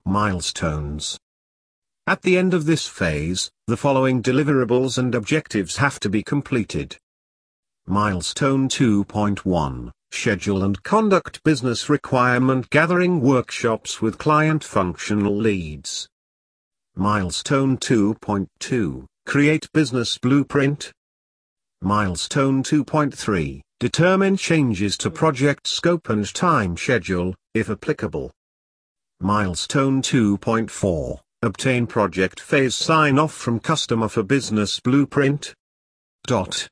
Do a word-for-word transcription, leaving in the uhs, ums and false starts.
Milestones. At the end of this phase, the following deliverables and objectives have to be completed. Milestone two point one, Schedule and conduct business requirement gathering workshops with client functional leads. Milestone two point two, Create business blueprint. Milestone two point three, Determine changes to project scope and time schedule, if applicable. Milestone two point four, Obtain project phase sign-off from customer for business blueprint. Dot.